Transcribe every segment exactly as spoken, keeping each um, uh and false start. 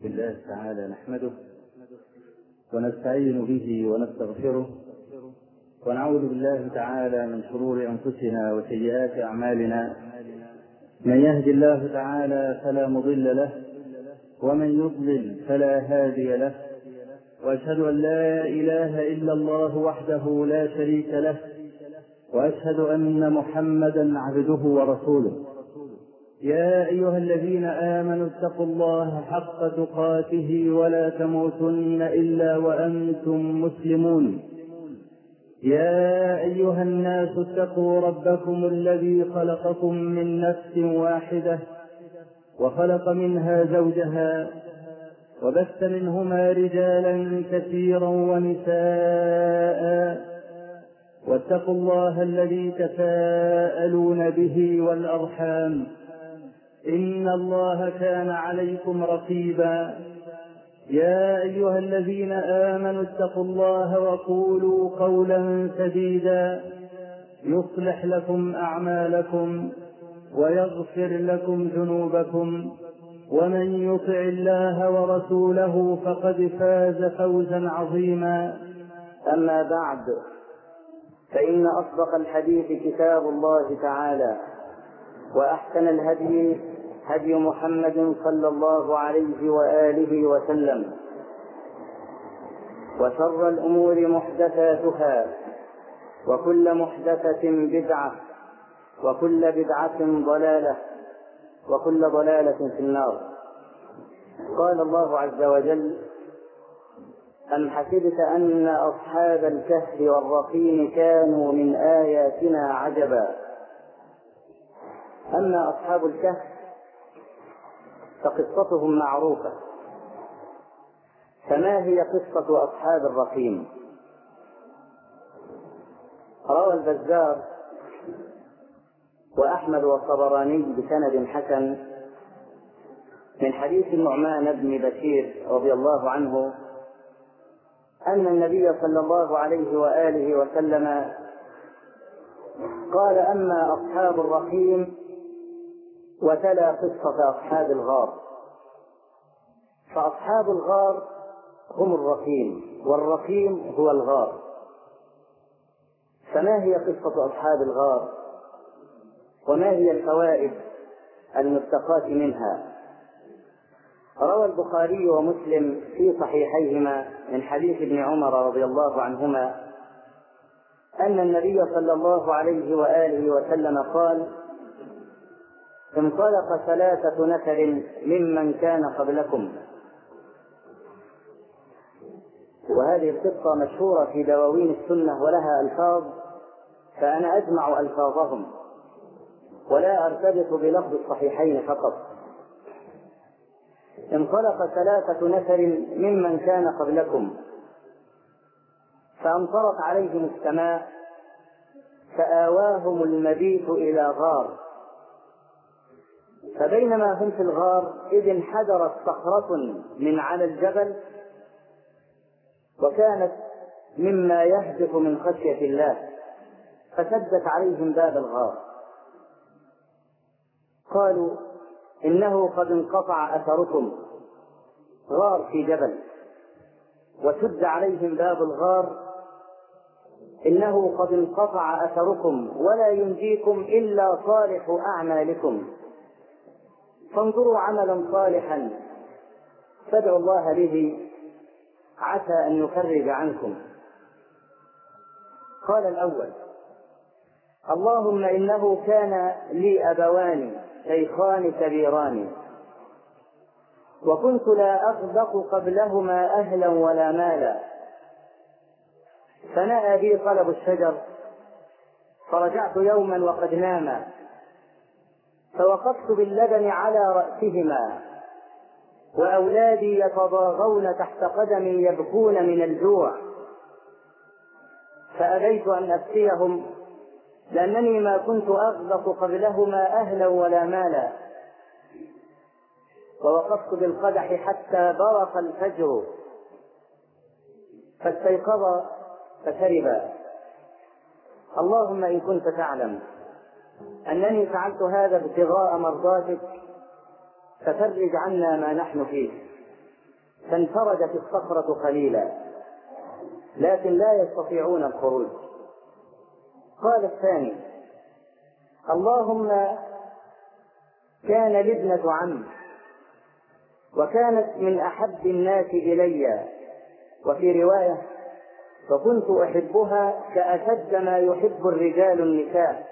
بالله تعالى نحمده ونستعين به ونستغفره ونعوذ بالله تعالى من شرور أنفسنا وسيئات أعمالنا. من يهد الله تعالى فلا مضل له ومن يضلل فلا هادي له، وأشهد أن لا إله إلا الله وحده لا شريك له، وأشهد أن محمدا عبده ورسوله. يا أيها الذين آمنوا اتقوا الله حق تقاته ولا تموتن إلا وأنتم مسلمون. يا أيها الناس اتقوا ربكم الذي خلقكم من نفس واحدة وخلق منها زوجها وبث منهما رجالا كثيرا ونساء، واتقوا الله الذي تساءلون به والأرحام إن الله كان عليكم رقيبا. يا أيها الذين آمنوا اتقوا الله وقولوا قولا سديدا يصلح لكم أعمالكم ويغفر لكم ذنوبكم، ومن يطع الله ورسوله فقد فاز فوزا عظيما. أما بعد، فإن أصدق الحديث كتاب الله تعالى، وأحسن الهدي هدي محمد صلى الله عليه وآله وسلم، وشر الأمور محدثاتها، وكل محدثة بدعة، وكل بدعة ضلالة، وكل ضلالة في النار. قال الله عز وجل: أم حسبت أن أصحاب الكهف والرقيم كانوا من آياتنا عجبا. أما أصحاب الكهف فقصتهم معروفة، فما هي قصة أصحاب الرقيم؟ روى البزار وأحمد والطبراني بسند حسن من حديث النعمان بن بشير رضي الله عنه أن النبي صلى الله عليه وآله وسلم قال: أما أصحاب الرقيم، وتلا قصة أصحاب الغار. فأصحاب الغار هم الرقيم، والرقيم هو الغار. فما هي قصة أصحاب الغار؟ وما هي الفوائد المستقاة منها؟ روى البخاري ومسلم في صحيحيهما من حديث ابن عمر رضي الله عنهما أن النبي صلى الله عليه وآله وسلم قال: انطلق ثلاثة نفر ممن كان قبلكم. وهذه القصة مشهورة في دواوين السنة ولها ألفاظ، فأنا أجمع ألفاظهم ولا أرتبط بلفظ الصحيحين فقط. انطلق ثلاثة نفر ممن كان قبلكم فأمطرت عليهم السماء فآواهم المبيت إلى غار، فبينما هم في الغار إذ انحدرت صخرة من على الجبل، وكانت مما يهدف من خشية الله، فسدت عليهم باب الغار. قالوا: إنه قد انقطع أثركم. غار في جبل وسد عليهم باب الغار، إنه قد انقطع أثركم ولا ينجيكم إلا صالح أعمالكم، فانظروا عملا صالحا فادعوا الله به عسى أن يفرج عنكم. قال الأول: اللهم إنه كان لي أبوان شيخان كبيران، وكنت لا أغدق قبلهما أهلا ولا مالا، فنأى بي طلب الشجر، فرجعت يوما وقد ناما، فوقفت باللبن على رأسهما، وأولادي يتضاغون تحت قدمي يبكون من الجوع، فأبيت أن أسقيهم لأنني ما كنت أغدق قبلهما أهلا ولا مالا، ووقفت بالقدح حتى برق الفجر، فاستيقظ فشربا. اللهم إن كنت تعلم أنني فعلت هذا ابتغاء مرضاتك ففرج عنا ما نحن فيه. فانفردت الصخرة قليلا لكن لا يستطيعون الخروج. قال الثاني: اللهم كان لي ابنة عم وكانت من أحب الناس إلي، وفي رواية: فكنت أحبها كأشد ما يحب الرجال النساء،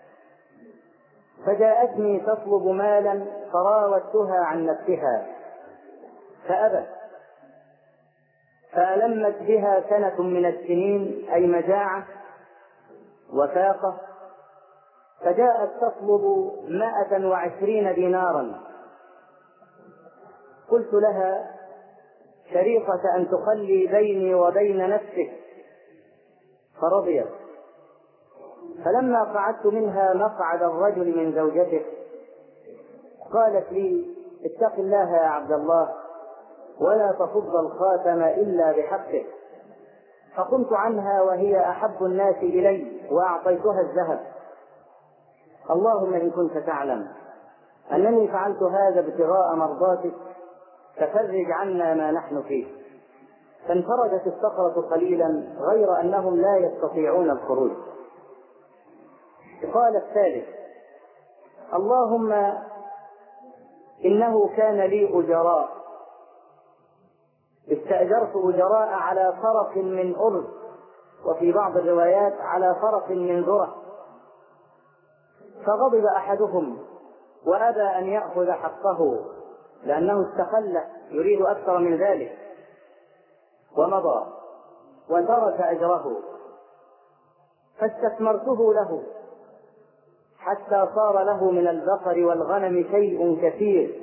فجاءتني تطلب مالا فراودتها عن نفسها فأبت، فألمت بها سنة من السنين، أي مجاعة وفاقة، فجاءت تطلب مائة وعشرين دينارا. قلت لها: شريطة أن تخلي بيني وبين نفسك، فرضيت. فلما قعدت منها مقعد الرجل من زوجته قالت لي: اتق الله يا عبد الله ولا تفض الخاتم إلا بحقه. فقمت عنها وهي أحب الناس إلي وأعطيتها الذهب. اللهم إن كنت تعلم أنني فعلت هذا ابتغاء مرضاتك ففرج عنا ما نحن فيه. فانفرجت الصخرة قليلا غير أنهم لا يستطيعون الخروج. قال الثالث: اللهم إنه كان لي أجراء، استأجرت أجراء على فرق من أرز، وفي بعض الروايات على فرق من ذرة، فغضب أحدهم وأبى أن يأخذ حقه لأنه استقل يريد أكثر من ذلك، ومضى وترك أجره، فاستثمرته له حتى صار له من البقر والغنم شيء كثير.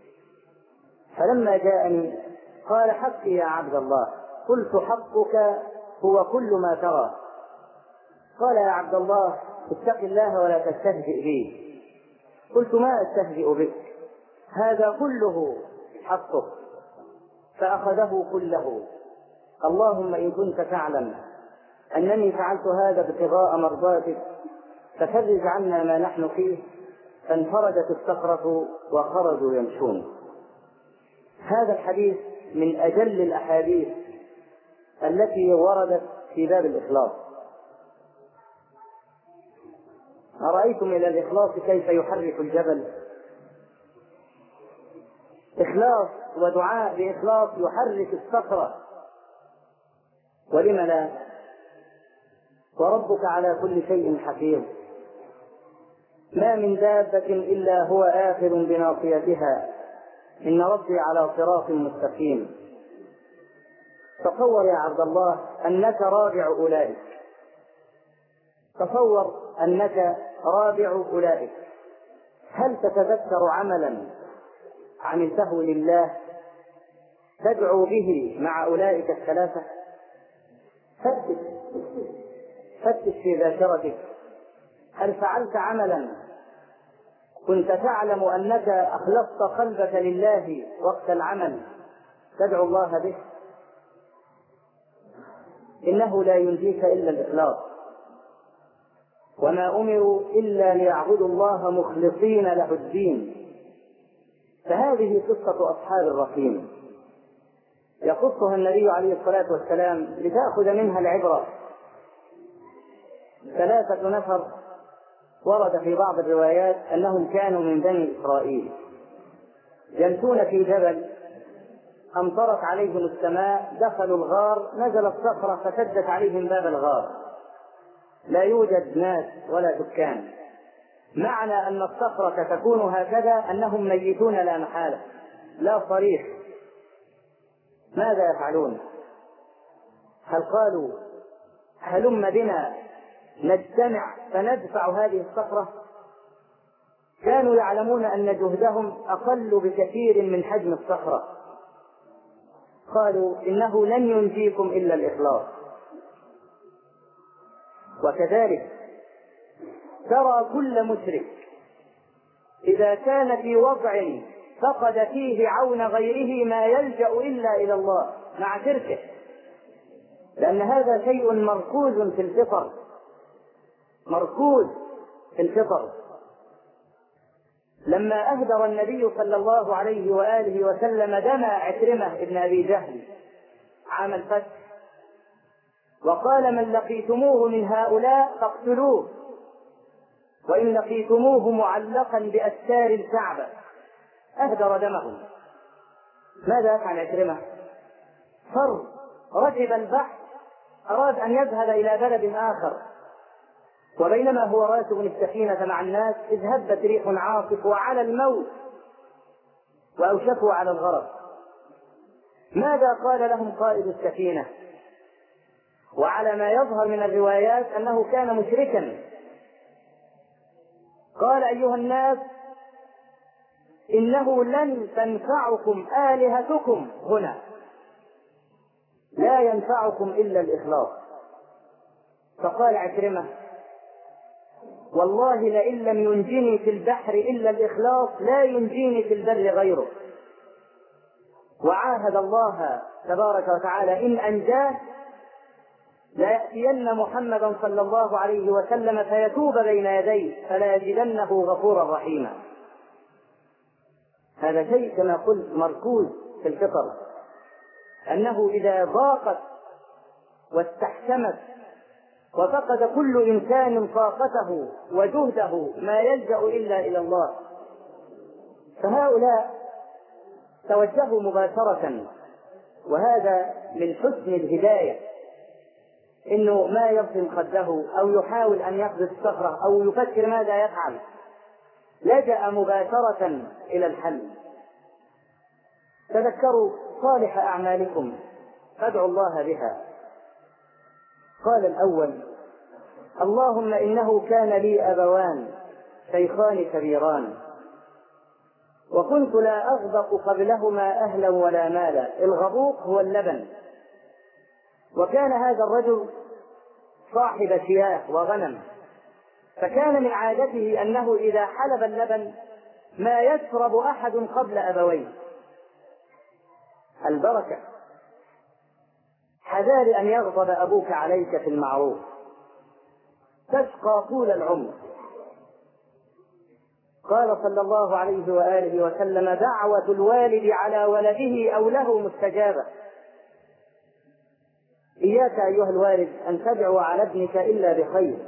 فلما جاءني قال: حقي يا عبد الله. قلت: حقك هو كل ما ترى. قال: يا عبد الله اتق الله ولا تستهزئ بي. قلت: ما أستهزئ بك، هذا كله حقك. فأخذه كله. اللهم إن كنت تعلم أنني فعلت هذا ابتغاء مرضاتك ففرج عنا ما نحن فيه. فانفردت الصخرة وخرجوا يمشون. هذا الحديث من أجل الأحاديث التي وردت في باب الإخلاص. أرأيتم إلى الإخلاص كيف يحرك الجبل؟ إخلاص ودعاء بإخلاص يحرك الصخرة، ولم لا؟ وربك على كل شيء حفيظ. ما من دابة إلا هو آخذ بناصيتها، إن ربي على صراط مستقيم. تصور يا عبد الله أنك رابع أولئك، تصور أنك رابع أولئك، هل تتذكر عملا عملته لله تدعو به مع أولئك الثلاثة؟ فتش فتش في ذاكرتك، هل فعلت عملا كنت تعلم أنك أخلصت قلبك لله وقت العمل تدعو الله به؟ إنه لا ينجيك إلا الإخلاص، وما أمروا إلا ليعبدوا الله مخلصين له الدين. فهذه قصة أصحاب الرقيم يقصها النبي عليه الصلاة والسلام لتأخذ منها العبرة. ثلاثة نفر ورد في بعض الروايات أنهم كانوا من بني إسرائيل يمشون في جبل، أمطرت عليهم السماء، دخلوا الغار، نزلت صخرة فسدت عليهم باب الغار، لا يوجد ناس ولا سكان. معنى أن الصخرة تكون هكذا أنهم ميتون لا محالة، لا صريخ. ماذا يفعلون؟ هل قالوا هلم بنا نجتمع فندفع هذه الصخرة؟ كانوا يعلمون أن جهدهم أقل بكثير من حجم الصخرة. قالوا إنه لن ينجيكم إلا الإخلاص. وكذلك ترى كل مشرك إذا كان في وضع فقد فيه عون غيره ما يلجأ إلا إلى الله مع شركه، لأن هذا شيء مركوز في الفطر، مركوز في الفطر. لما أهدر النبي صلى الله عليه وآله وسلم دم عكرمة ابن أبي جهل عام الفتح، وقال من لقيتموه من هؤلاء فاقتلوه، وإن لقيتموه معلقا بأستار الكعبة، أهدر دمه. ماذا يفعل عكرمة؟ فر، ركب البحر، أراد أن يذهب إلى بلد آخر، وبينما هو راكب السفينة مع الناس إذ هبت ريح عاصف وعلى الموت وأوشكوا على الغرق. ماذا قال لهم قائد السفينة؟ وعلى ما يظهر من الروايات أنه كان مشركا. قال أيها الناس إنه لن تنفعكم آلهتكم هنا، لا ينفعكم إلا الإخلاص. فقال عكرمة والله لئن لم ينجني في البحر إلا الإخلاص لا ينجيني في البر غيره. وعاهد الله تبارك وتعالى إن أنجاه ليأتين محمدا صلى الله عليه وسلم فيتوب بين يديه فلا يجدنه غفورا رحيما. هذا شيء كما قلت مركوز في الفطر، أنه إذا ضاقت واستحكمت وفقد كل إنسان طاقته وجهده ما يلجأ إلا إلى الله، فهؤلاء توجهوا مباشرة. وهذا من حسن الهداية، إنه ما يبطن خده أو يحاول أن يقذف الصخرة أو يفكر ماذا يفعل، لجأ مباشرة إلى الحل. تذكروا صالح أعمالكم فادعوا الله بها. قال الأول اللهم إنه كان لي أبوان شيخان كبيران وكنت لا أغبق قبلهما أهلا ولا مالا. الغبوق هو اللبن، وكان هذا الرجل صاحب شياه وغنم، فكان من عادته أنه إذا حلب اللبن ما يشرب أحد قبل أبويه. البركة. حذار أن يغضب أبوك عليك في المعروف تشقى طول العمر. قال صلى الله عليه وآله وسلم دعوة الوالد على ولده أو له مستجابة. إياك أيها الوالد أن تدعو على ابنك إلا بخير.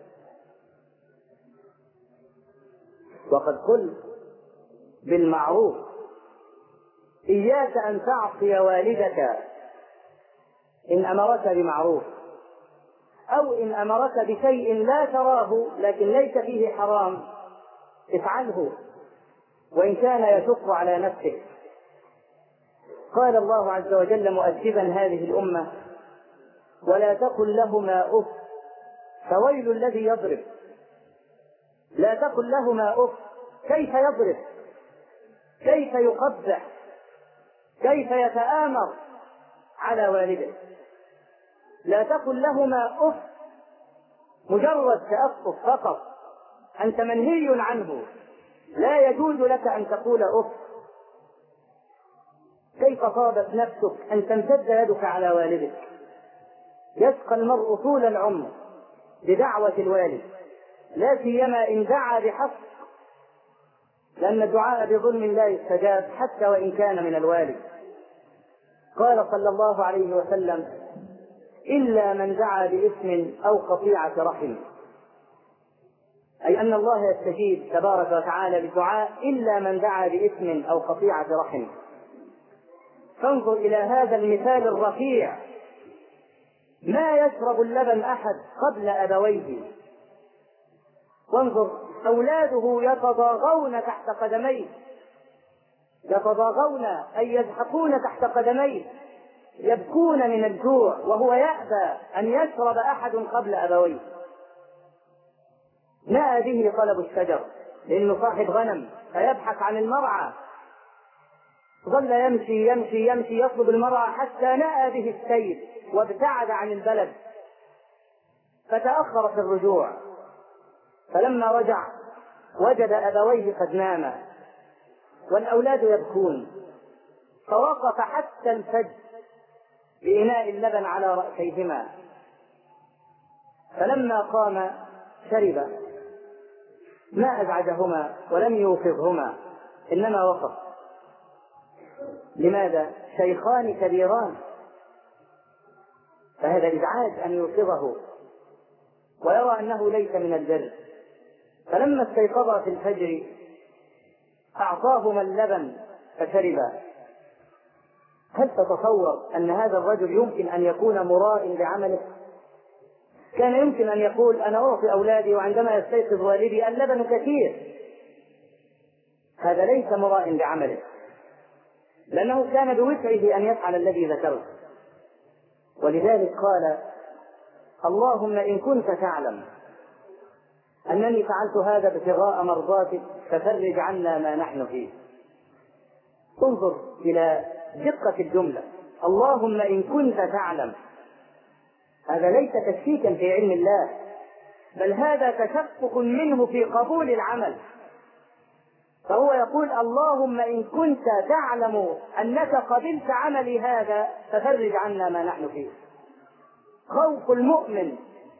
وقد قل بالمعروف. إياك أن تعصي والدك إن أمرك بمعروف، أو إن أمرك بشيء لا تراه لكن ليس فيه حرام افعله وإن كان يشق على نفسك. قال الله عز وجل مؤدبا هذه الأمة ولا تقل لهما أف فويل الذي يضرب. لا تقل لهما أف. كيف يضرب؟ كيف يقبح؟ كيف يتآمر على والده؟ لا تقل لهما أف، مجرد تأفف فقط، أنت منهي عنه، لا يجوز لك أن تقول أف. كيف طابت نفسك أن تمتد يدك على والدك؟ يشقى المرء طول العمر بدعوة الوالد، لا سيما إن دعا بحق، لأن الدعاء بظلم لا يستجاب حتى وإن كان من الوالد. قال صلى الله عليه وسلم إلا من دعا باسم أو قطيعة رحم، أي أن الله يستجيب تبارك وتعالى بالدعاء إلا من دعا باسم أو قطيعة رحم. فانظر إلى هذا المثال الرفيع، ما يشرب اللبن أحد قبل أبويه. وانظر أولاده يتضاغون تحت قدميه، يتضاغون أي يزحفون تحت قدميه، يبكون من الجوع وهو يأبى أن يشرب أحد قبل أبويه. نأى به طلب الشجر لأنه صاحب غنم فيبحث عن المرعى، ظل يمشي يمشي يمشي يطلب المرعى حتى نأى به السيل وابتعد عن البلد، فتأخر في الرجوع. فلما رجع وجد أبويه قد ناما والأولاد يبكون، فوقف حتى الفجر بإناء اللبن على رأسيهما. فلما قام شرب. ما أزعجهما ولم يوقظهما، إنما وقف. لماذا؟ شيخان كبيران، فهذا إزعاج أن يوقظه ويرى أنه ليس من البر. فلما استيقظا في الفجر أعطاهما اللبن فشربا. هل تتصور أن هذا الرجل يمكن أن يكون مراء بعمله؟ كان يمكن أن يقول أنا أعطي أولادي وعندما يستيقظ والدي اللبن كثير. هذا ليس مراء بعمله، لأنه كان بوسعه أن يفعل الذي ذكره. ولذلك قال اللهم إن كنت تعلم أنني فعلت هذا ابتغاء مرضاتك ففرج عنا ما نحن فيه. انظر إلى دقة الجملة، اللهم إن كنت تعلم. هذا ليس تشكيكا في علم الله، بل هذا تشكك منه في قبول العمل. فهو يقول اللهم إن كنت تعلم أنك قبلت عملي هذا ففرج عنا ما نحن فيه. خوف المؤمن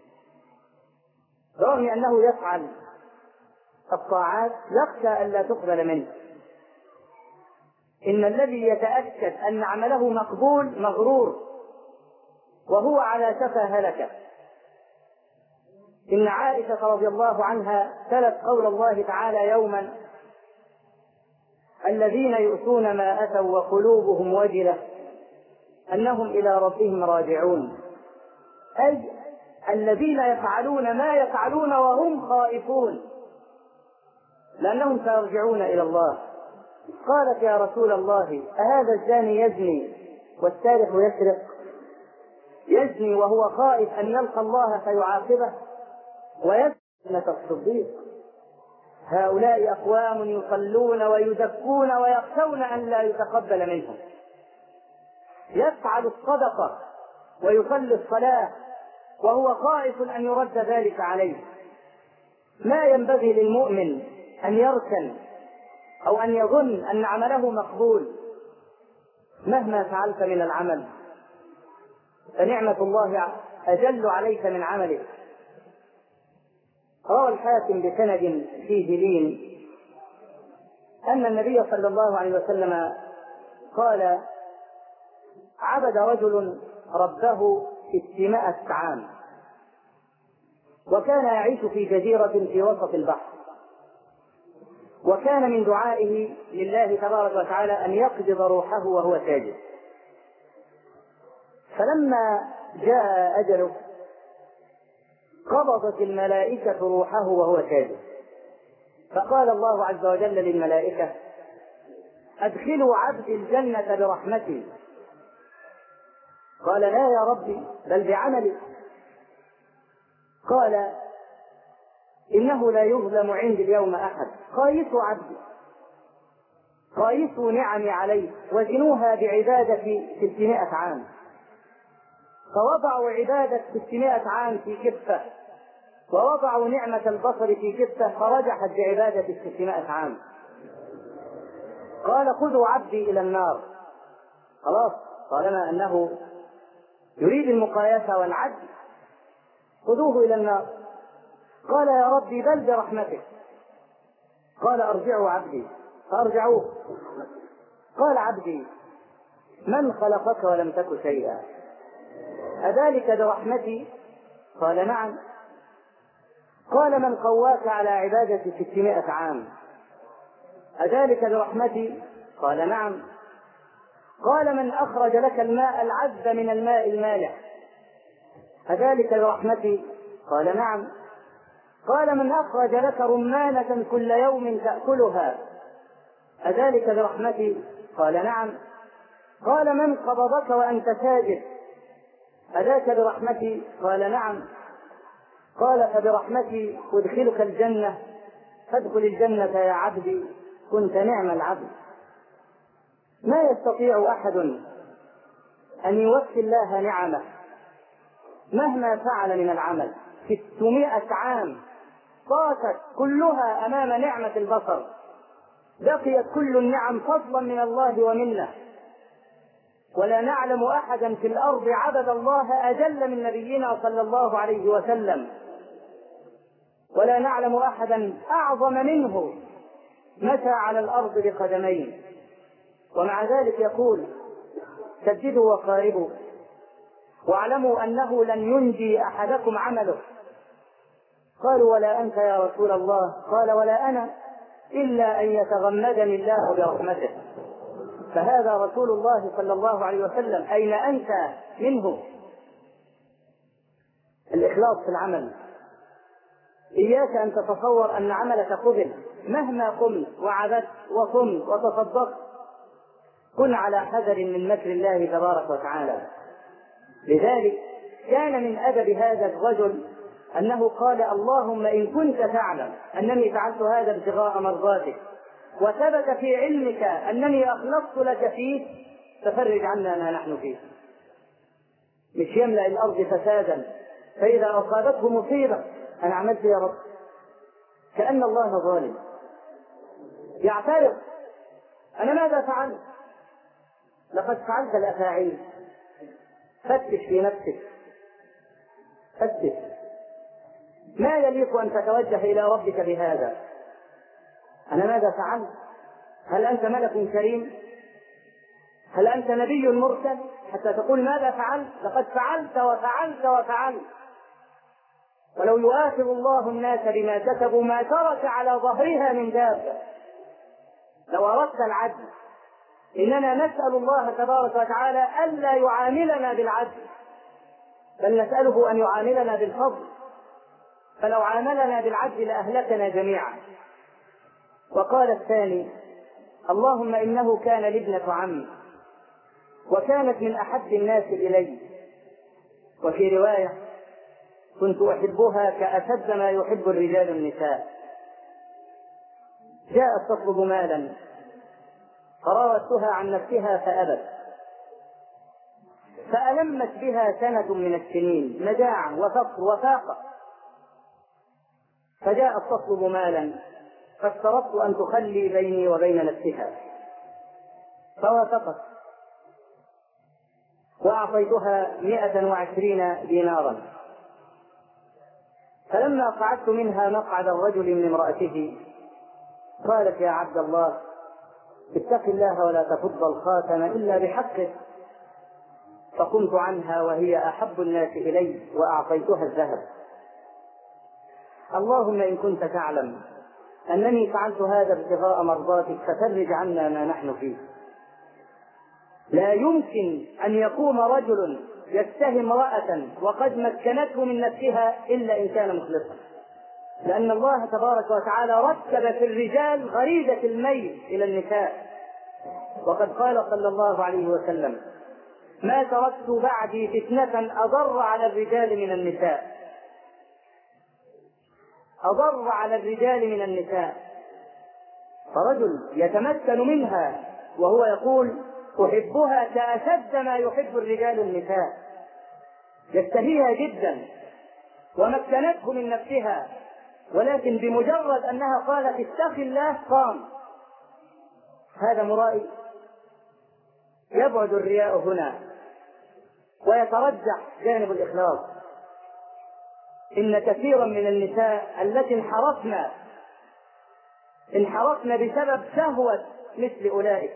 رغم أنه يفعل الطاعات يخشى أن لا تقبل منه. إن الذي يتأكد أن عمله مقبول مغرور وهو على شفا هلكة. إن عائشة رضي الله عنها تلت قول الله تعالى يوما الذين يؤتون ما أتوا وقلوبهم وجلة أنهم إلى ربهم راجعون، أي الذين يفعلون ما يفعلون وهم خائفون لأنهم سيرجعون إلى الله. قالت يا رسول الله أهذا الزاني يزني والسارق يسرق؟ يزني وهو خائف أن يلقى الله فيعاقبه، ويزني الصديق. هؤلاء أقوام يصلون ويزكون ويخشون أن لا يتقبل منهم. يفعل الصدقة ويصلي الصلاة وهو خائف أن يرد ذلك عليه. ما ينبغي للمؤمن أن يركن أو أن يظن أن عمله مقبول مهما فعلت من العمل، فنعمة الله أجل عليك من عملك. روى الحاكم بسند فيه لين أن النبي صلى الله عليه وسلم قال عبد رجل ربه ستمائة عام، وكان يعيش في جزيرة في وسط البحر، وكان من دعائه لله تبارك وتعالى أن يقبض روحه وهو ساجد. فلما جاء أجله قبضت الملائكة روحه وهو ساجد، فقال الله عز وجل للملائكة أدخلوا عبدي الجنة برحمتي. قال لا يا ربي بل بعملي. قال إنه لا يظلم عندي اليوم أحد، قايسوا عبدي، قايسوا نعمي عليه وزنوها بعبادة ستمائة عام. فوضعوا عبادة ستمائة عام في كفة، ووضعوا نعمة البصر في كفة، فرجحت بعبادة ستمائة عام. قال خذوا عبدي إلى النار. خلاص طالما أنه يريد المقايسة والعدل خذوه إلى النار. قال يا ربي بل برحمتك. قال ارجعوا عبدي، فارجعوه. قال عبدي من خلقك ولم تك شيئا؟ أذلك برحمتي؟ قال نعم. قال من قواك على عبادة ستمائة عام؟ أذلك برحمتي؟ قال نعم. قال من أخرج لك الماء العذب من الماء المالح؟ أذلك برحمتي؟ قال نعم. قال من أخرج لك رمانة كل يوم تأكلها؟ أذلك برحمتي؟ قال نعم. قال من قبضك وأنت ساجد؟ أذاك برحمتي؟ قال نعم. قال فبرحمتي أدخلك الجنة، فادخل الجنة يا عبدي، كنت نعم العبد. ما يستطيع أحد أن يوفي الله نعمه مهما فعل من العمل. ستمائة عام طافت كلها أمام نعمة البصر، بقيت كل النعم فضلا من الله ومنه. ولا نعلم أحدا في الأرض عبد الله أجل من نبينا صلى الله عليه وسلم. ولا نعلم أحدا أعظم منه مشى على الأرض بقدمين، ومع ذلك يقول سددوا وقاربوا واعلموا أنه لن ينجي أحدكم عمله. قالوا ولا أنت يا رسول الله؟ قال ولا أنا إلا أن يتغمدني الله برحمته. فهذا رسول الله صلى الله عليه وسلم، أين أنت منه؟ الإخلاص في العمل. إياك أن تتصور أن عملك قبل مهما قمت وعبدت وصمت وتصدقت، كن على حذر من مكر الله تبارك وتعالى. لذلك كان من أدب هذا الرجل أنه قال اللهم إن كنت تعلم أنني فعلت هذا ابتغاء مرضاتك وثبت في علمك أنني أخلصت لك فيه ففرج عنا ما نحن فيه. مش يملأ الأرض فسادا فإذا أصابته مصيبة أنا عملت يا رب، كأن الله ظالم. يعترف أنا ماذا فعلت؟ لقد فعلت الأفاعيل. فتش في نفسك، فتش ما يليق أن تتوجه إلى ربك بهذا. أنا ماذا فعلت؟ هل أنت ملك كريم؟ هل أنت نبي مرسل حتى تقول ماذا فعلت؟ لقد فعلت وفعلت وفعلت. ولو يؤاخذ الله الناس بما كسبوا ما ترك على ظهرها من دابة. لو أردت العدل إننا نسأل الله تبارك وتعالى ألا يعاملنا بالعدل، بل نسأله أن يعاملنا بالفضل، فلو عاملنا بالعدل لأهلكنا جميعا. وقال الثاني اللهم إنه كان لي ابنة عم وكانت من أحب الناس إلي، وفي رواية كنت أحبها كأشد ما يحب الرجال النساء. جاءت تطلب مالا فراودتها عن نفسها فأبت، فألمت بها سنة من السنين مجاعة وفقر وفاقة، فجاءت تطلب مالا فاشترطت أن تخلي بيني وبين نفسها فوافقت، وأعطيتها مئة وعشرين دينارا. فلما قعدت منها مقعد الرجل من امرأته قالت يا عبد الله اتق الله ولا تفض الخاتم إلا بحقه. فقمت عنها وهي أحب الناس إلي وأعطيتها الذهب. اللهم إن كنت تعلم أنني فعلت هذا ابتغاء مرضاتك ففرج عنا ما نحن فيه. لا يمكن أن يقوم رجل يتهم امرأة وقد مكنته من نفسها إلا إن كان مخلصا، لأن الله تبارك وتعالى رتب في الرجال غريزة الميل إلى النساء. وقد قال صلى الله عليه وسلم ما تركت بعدي فتنة أضر على الرجال من النساء، أضر على الرجال من النساء. فرجل يتمكن منها وهو يقول أحبها كأشد ما يحب الرجال النساء، يشتهيها جدا ومكنته من نفسها، ولكن بمجرد أنها قالت اتق الله قام. هذا مرائي. يبعد الرياء هنا ويترجح جانب الإخلاص. إن كثيرا من النساء التي انحرفنا انحرفنا بسبب شهوة مثل أولئك.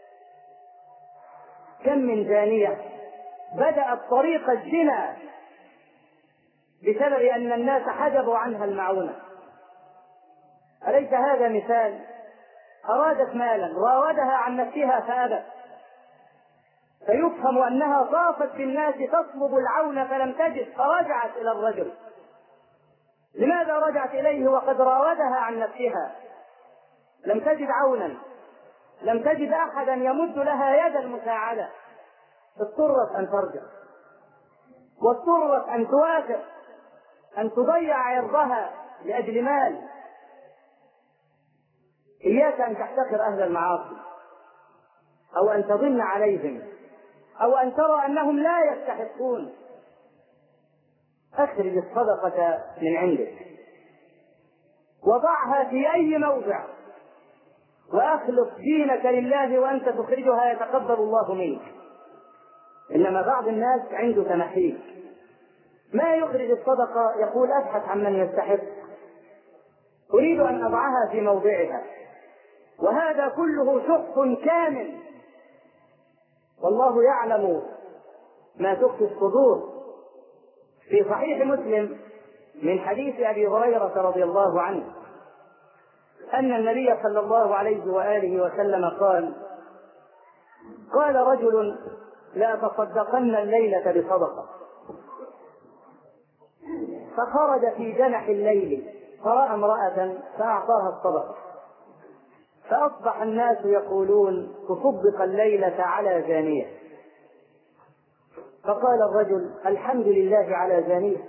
كم من زانية بدأت طريق الزنا بسبب أن الناس حجبوا عنها المعونة. أليس هذا مثال؟ أرادت مالا راودها عن نفسها فأبت، فيفهم أنها طافت بالناس تطلب العون فلم تجد فرجعت إلى الرجل. لماذا رجعت إليه وقد راودها عن نفسها؟ لم تجد عونا، لم تجد أحدا يمد لها يد المساعدة، اضطرت أن ترجع واضطرت أن توافق أن تضيع عرضها لأجل مال. إياك أن تحتقر أهل المعاصي أو أن تظن عليهم أو أن ترى أنهم لا يستحقون. أخرج الصدقة من عندك وضعها في أي موضع وأخلص دينك لله وأنت تخرجها يتقبل الله منك. إنما بعض الناس عنده تمحيك، ما يخرج الصدقة يقول أبحث عن من يستحق، أريد أن أضعها في موضعها، وهذا كله شح كامل، والله يعلم ما تخفي الصدور. في صحيح مسلم من حديث أبي هريرة رضي الله عنه أن النبي صلى الله عليه وآله وسلم قال: قال رجل: لا تصدقن الليلة بصدقة. فخرج في جنح الليل فرأى امرأة فأعطاها الصدقة، فأصبح الناس يقولون: تصدق الليلة على زانية. فقال الرجل: الحمد لله على زانية،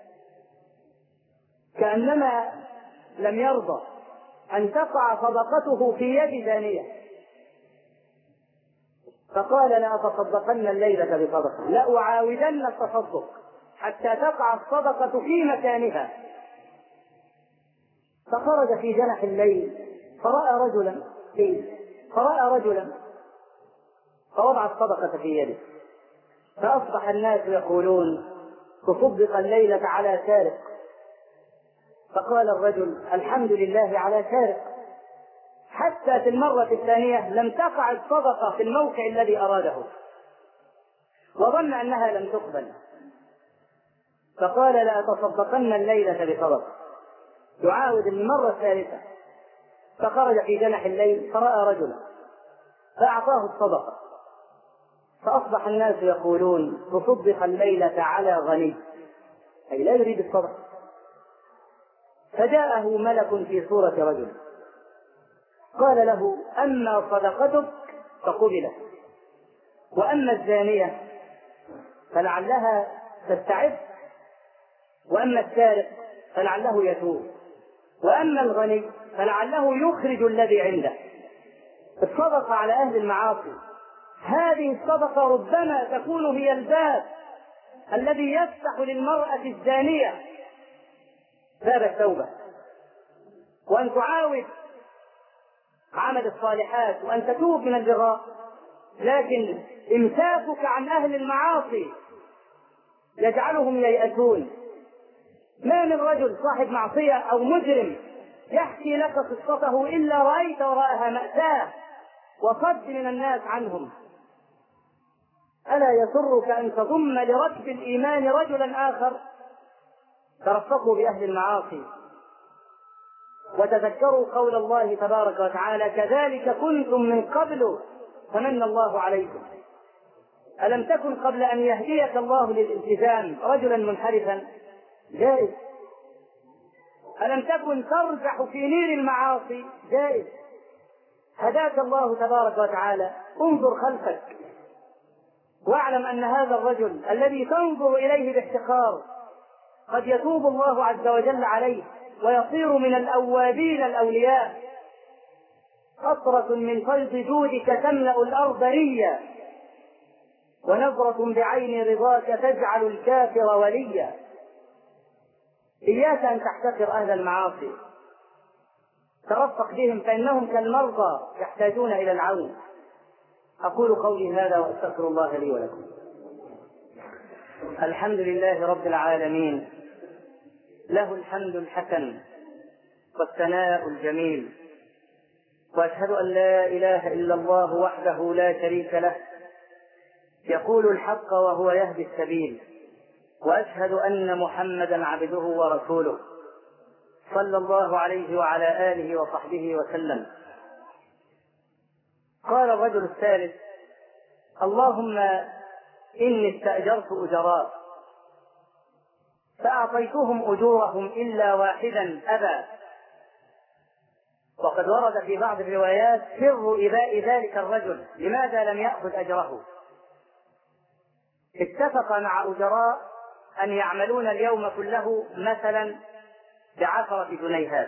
كأنما لم يرضى أن تقع صدقته في يد زانية. فقال: لا أتصدقن الليلة بصدقة، لا أعاودن التصدق حتى تقع الصدقة في مكانها. فخرج في جنح الليل فرأى رجلا فرأى رجلا فوضع الصدقة في يده، فأصبح الناس يقولون: تصدق الليلة على سارق. فقال الرجل: الحمد لله على سارق، حتى في المرة الثانية لم تقع الصدقة في الموقع الذي أراده، وظن أنها لم تقبل. فقال: لا تصدقن الليلة بصدقة، يعاود المرة الثالثة. فخرج في جنح الليل فرأى رجلا فأعطاه الصدقة، فأصبح الناس يقولون: تصدق الليلة على غني، أي لا يريد الصدقة. فجاءه ملك في صورة رجل قال له: أما صدقتك فقبلت، وأما الزانية فلعلها تستعد، وأما السارق فلعله يتوب، وأما الغني فلعله يخرج الذي عنده. الصدقة على أهل المعاصي، هذه الصدقة ربما تكون هي الباب الذي يفتح للمرأة الزانية باب التوبة، وأن تعاود عمل الصالحات وأن تتوب من البغاء. لكن إمساكك عن أهل المعاصي يجعلهم ييأسون. ما من رجل صاحب معصية أو مجرم يحكي لك قصته إلا رأيت وراءها مأساة وصد من الناس عنهم. ألا يسرك أن تضم لركب الإيمان رجلا آخر؟ ترفقوا بأهل المعاصي وتذكروا قول الله تبارك وتعالى: كذلك كنتم من قبل فمن الله عليكم. ألم تكن قبل أن يهديك الله للالتزام رجلا منحرفا؟ جائز. ألم تكن ترجح في نير المعاصي؟ جائز. هداك الله تبارك وتعالى، انظر خلفك واعلم أن هذا الرجل الذي تنظر إليه باحتقار قد يتوب الله عز وجل عليه ويصير من الأوابين الأولياء. قطرة من فيض جودك تملأ الأرض ريا، ونظرة بعين رضاك تجعل الكافر وليا. إياك أن تحتقر أهل المعاصي، ترفق بهم فإنهم كالمرضى يحتاجون إلى العون. أقول قولي هذا وأستغفر الله لي ولكم. الحمد لله رب العالمين، له الحمد الحسن والثناء الجميل، وأشهد أن لا إله إلا الله وحده لا شريك له، يقول الحق وهو يهدي السبيل، وأشهد أن محمدا عبده ورسوله صلى الله عليه وعلى آله وصحبه وسلم. قال الرجل الثالث: اللهم إني استأجرت أجراء فأعطيتهم أجورهم إلا واحدا أبى. وقد ورد في بعض الروايات سر إباء ذلك الرجل، لماذا لم يأخذ أجره؟ اتفق مع أجراء أن يعملون اليوم كله مثلا بعشرة جنيهات،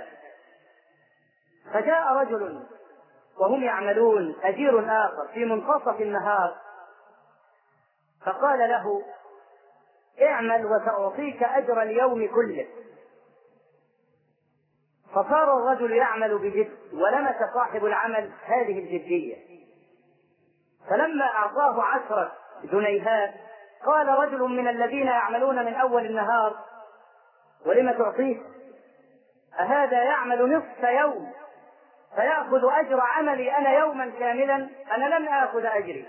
فجاء رجل وهم يعملون أجير آخر في منتصف النهار فقال له: اعمل وسأعطيك أجر اليوم كله. فصار الرجل يعمل بجد، ولمس صاحب العمل هذه الجدية، فلما أعطاه عشرة جنيهات قال رجل من الذين يعملون من أول النهار: ولم تعطيه؟ أهذا يعمل نصف يوم فيأخذ أجر عملي أنا يوما كاملا؟ أنا لم آخذ أجري.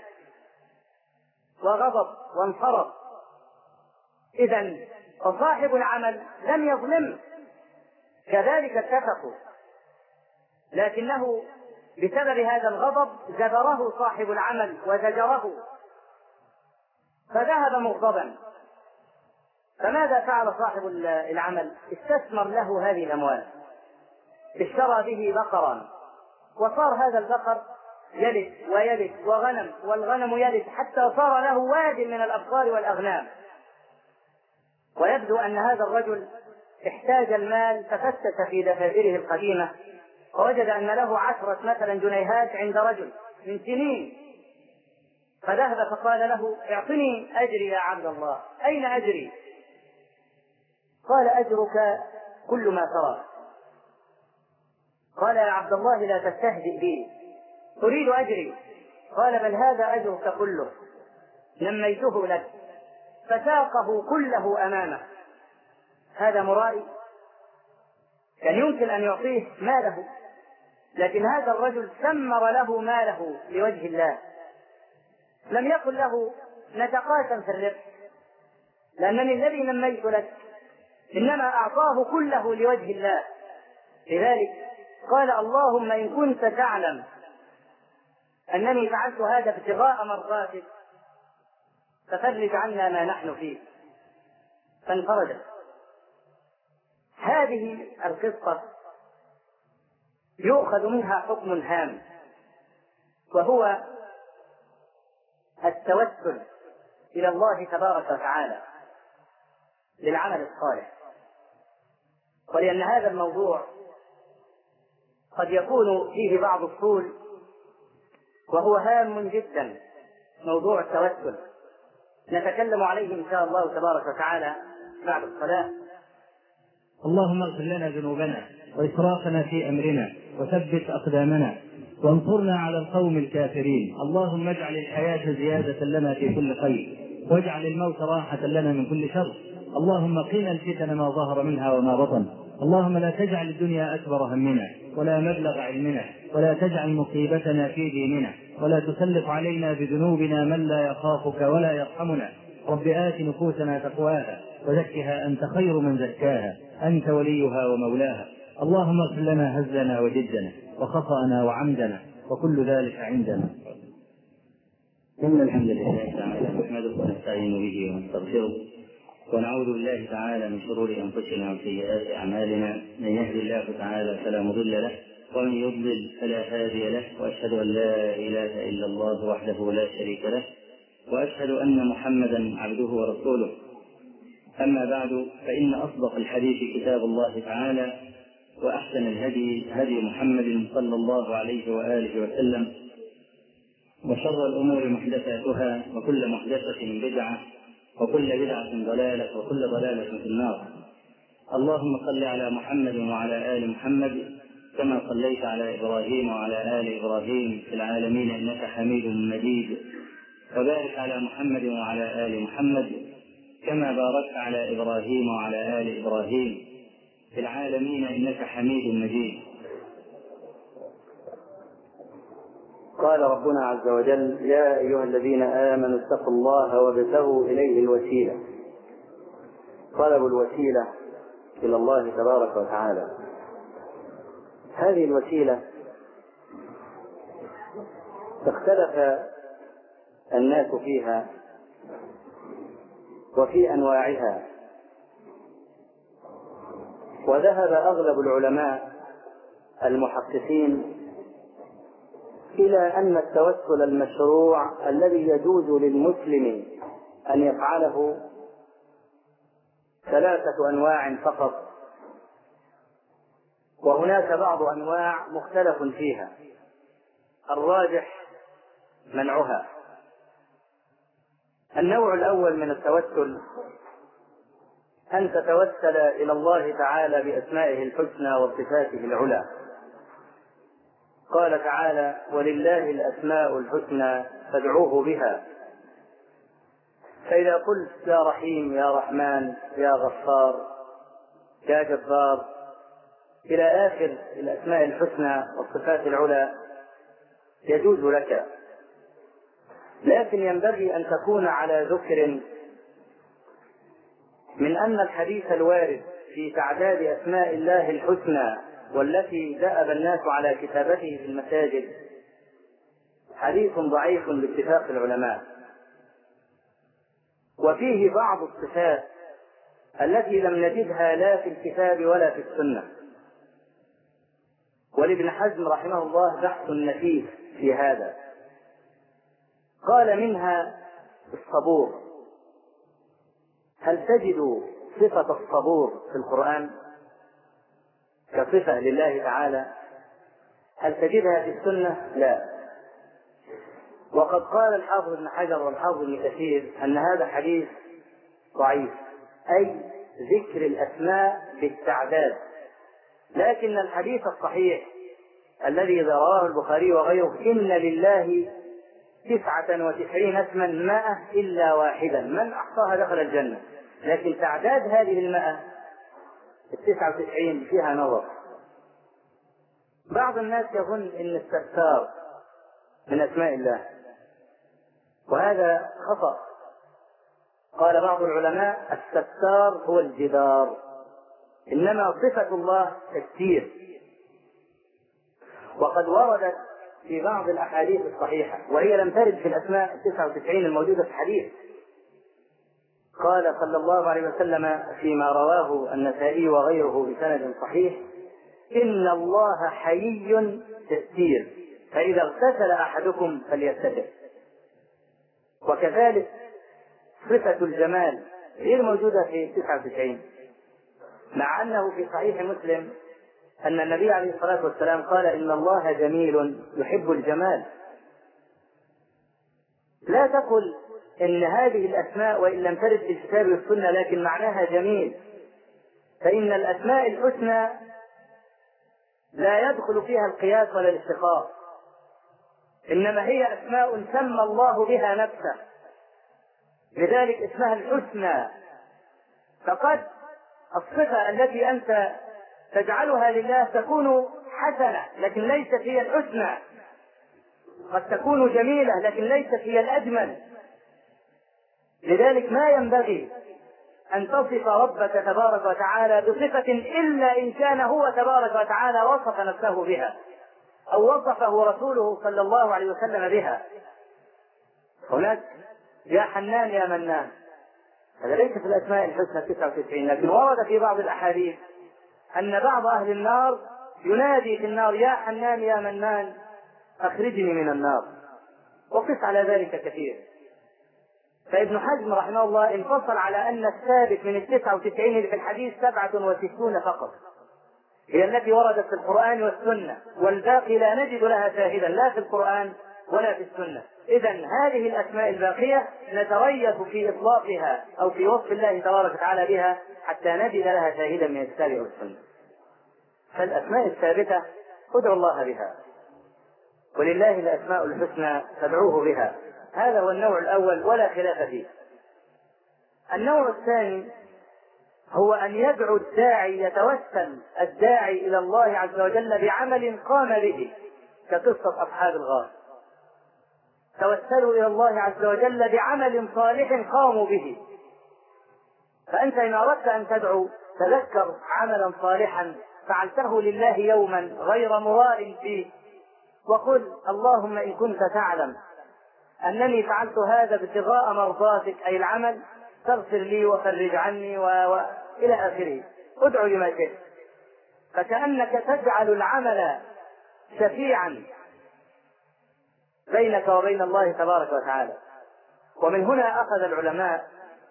وغضب وانصرف. إذن فصاحب العمل لم يظلم، كذلك اتفقوا، لكنه بسبب هذا الغضب زجره صاحب العمل وزجره فذهب مغضبا. فماذا فعل صاحب العمل؟ استثمر له هذه الأموال، اشترى به بقرا، وصار هذا البقر يلد ويلد وغنم والغنم يلد حتى صار له واد من الأبقار والأغنام. ويبدو أن هذا الرجل احتاج المال ففتش في دفاتره القديمة فوجد أن له عشرة مثلا جنيهات عند رجل من سنين، فذهب فقال له: اعطني أجري يا عبد الله. أين أجري؟ قال: أجرك كل ما ترى. قال: يا عبد الله لا تستهزئ بي، أريد أجري. قال: بل هذا أجرك كله، نميته لك. فساقه كله أمامه. هذا مرائي، كان يمكن أن يعطيه ماله، لكن هذا الرجل ثمر له ماله لوجه الله. لم يقل له نتقاسم في الربح لأنني الذي نميت لك، إنما أعطاه كله لوجه الله. لذلك قال: اللهم إن كنت تعلم أنني فعلت هذا ابتغاء مرضاتك ففرج عنا ما نحن فيه. فانفرجت. هذه القصة يؤخذ منها حكم هام، وهو التوسل إلى الله تبارك وتعالى للعمل الصالح. ولأن هذا الموضوع قد يكون فيه بعض الطول، وهو هام جدا، موضوع التوسل، نتكلم عليه إن شاء الله تبارك وتعالى بعد الصلاة. اللهم اغفر لنا ذنوبنا وإسرافنا في أمرنا وثبت أقدامنا وانصرنا على القوم الكافرين. اللهم اجعل الحياة زيادة لنا في كل خير واجعل الموت راحة لنا من كل شر. اللهم قنا الفتن ما ظهر منها وما بطن. اللهم لا تجعل الدنيا أكبر همنا ولا مبلغ علمنا ولا تجعل مصيبتنا في ديننا ولا تسلط علينا بذنوبنا من لا يخافك ولا يرحمنا. رب آت نفوسنا تقواها وزكها أنت خير من زكاها أنت وليها ومولاها. اللهم اغفر لنا هزلنا وجدنا وخطأنا وعمدنا وكل ذلك عندنا. إن الحمد لله تعالى نحمده ونستعين به ونستغفره ونعوذ بالله تعالى من شرور أنفسنا وسيئات أعمالنا. من يهد الله تعالى فلا مضل له ومن يضلل فلا هادي له، وأشهد أن لا إله إلا الله وحده لا شريك له، وأشهد أن محمدا عبده ورسوله. أما بعد، فإن أصدق الحديث كتاب الله تعالى، وأحسن الهدي هدي محمد صلى الله عليه وآله وسلم، وشر الأمور محدثاتها وكل محدثة بدعة وكل بدعة ضلالة وكل ضلالة في النار. اللهم صل على محمد وعلى آل محمد كما صليت على إبراهيم وعلى آل إبراهيم في العالمين إنك حميد مجيد، وبارك على محمد وعلى آل محمد كما باركت على إبراهيم وعلى آل إبراهيم في العالمين إنك حميد مجيد. قال ربنا عز وجل: يا أيها الذين آمنوا اتقوا الله وابتغوا إليه الوسيلة. طلب الوسيلة إلى الله تبارك وتعالى. هذه الوسيلة اختلف الناس فيها وفي أنواعها، وذهب أغلب العلماء المحققين إلى أن التوسل المشروع الذي يجوز للمسلم أن يفعله ثلاثة أنواع فقط، وهناك بعض أنواع مختلف فيها، الراجح منعها. النوع الأول من التوسل أن تتوسل إلى الله تعالى بأسمائه الحسنى وصفاته العلى. قال تعالى: ولله الأسماء الحسنى فادعوه بها. فإذا قلت يا رحيم يا رحمن يا غفار يا جبار إلى آخر الأسماء الحسنى والصفات العلى يجوز لك، لكن ينبغي أن تكون على ذكر من أن الحديث الوارد في تعداد أسماء الله الحسنى والتي دأب الناس على كتابته في المساجد حديث ضعيف باتفاق العلماء، وفيه بعض الصفات التي لم نجدها لا في الكتاب ولا في السنة. ولابن حزم رحمه الله بحث نفيس في هذا، قال منها الصبور. هل تجد صفة الصبور في القرآن كصفة لله تعالى؟ هل تجدها في السنة؟ لا. وقد قال الحافظ ابن حجر والحافظ ابن كثير أن هذا حديث ضعيف، أي ذكر الأسماء بالتعداد، لكن الحديث الصحيح الذي رواه البخاري وغيره إن لله تسعة وتسعين اسما مائة إلا واحدا من أحصاها دخل الجنة. لكن تعداد هذه المائة التسعة وتسعين فيها نظر. بعض الناس يظن إن الستار من أسماء الله، وهذا خطأ. قال بعض العلماء الستار هو الجدار، إنما صفة الله الستير. وقد وردت في بعض الأحاديث الصحيحة وهي لم ترد في الأسماء التسعة وتسعين الموجودة في الحديث. قال صلى الله عليه وسلم فيما رواه النسائي وغيره بسند صحيح: إن الله حيي ستير فإذا اغتسل أحدكم فليستتر. وكذلك صفة الجمال غير موجودة في تسعة وتسعين، مع أنه في صحيح مسلم أن النبي عليه الصلاة والسلام قال إن الله جميل يحب الجمال. لا تقل إن هذه الأسماء وإن لم ترد في الكتاب والسنة لكن معناها جميل، فإن الأسماء الحسنى لا يدخل فيها القياس ولا الاشتقاق، إنما هي أسماء سمى الله بها نفسه، لذلك اسمها الحسنى. فقد الصفة التي أنت تجعلها لله تكون حسنة لكن ليست هي الحسنى، قد تكون جميلة لكن ليست هي الأجمل. لذلك ما ينبغي أن تصف ربك تبارك وتعالى بصفة إلا إن كان هو تبارك وتعالى وصف نفسه بها أو وصفه رسوله صلى الله عليه وسلم بها. هناك يا حنان يا منان، هذا ليس في الأسماء الحسنى تسعة وتسعين، لكن ورد في بعض الأحاديث أن بعض أهل النار ينادي في النار: يا حنان يا منان أخرجني من النار. وقس على ذلك كثير. فابن حزم رحمه الله انفصل على أن الثابت من التسعة وتسعين اللي في الحديث سبعة وستون فقط، هي التي وردت في القرآن والسنة، والباقي لا نجد لها شاهدا لا في القرآن ولا في السنة. إذن هذه الأسماء الباقية نتريث في إطلاقها أو في وصف الله تبارك وتعالى بها حتى نجد لها شاهدا من الكتاب والسنة. فالأسماء الثابتة ادعوا الله بها، ولله الأسماء الحسنى فادعوه بها. هذا هو النوع الأول ولا خلاف فيه. النوع الثاني هو أن يدعو الداعي، يتوسل الداعي إلى الله عز وجل بعمل قام به، كقصة أصحاب الغار. توسلوا إلى الله عز وجل بعمل صالح قاموا به. فأنت إن أردت أن تدعو تذكر عملا صالحا فعلته لله يوما غير مراء فيه، وقل: اللهم إن كنت تعلم أنني فعلت هذا ابتغاء مرضاتك، أي العمل، فاغفر لي وفرج عني و... و... إلى آخره. ادعو لما شئت، فكأنك تجعل العمل شفيعا بينك وبين الله تبارك وتعالى. ومن هنا أخذ العلماء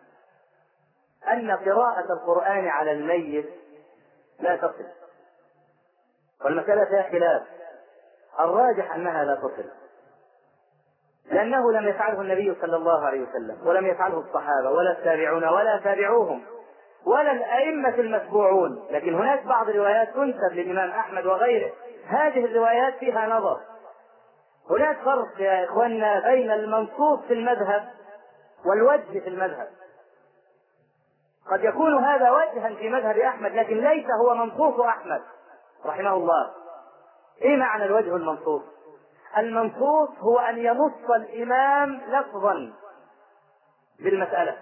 أن قراءة القرآن على الميت لا تصل، والمسألة فيها خلاف، الراجح أنها لا تصل، لأنه لم يفعله النبي صلى الله عليه وسلم، ولم يفعله الصحابة ولا التابعون ولا تابعوهم ولا الأئمة المتبوعون. لكن هناك بعض الروايات تنسب للإمام أحمد وغيره، هذه الروايات فيها نظر. هناك فرق يا إخواننا بين المنصوص في المذهب والوجه في المذهب. قد يكون هذا وجها في مذهب أحمد لكن ليس هو منصوص أحمد، رحمه الله: ايه معنى الوجه المنصوص؟ المنصوص هو ان ينص الامام لفظا بالمسألة.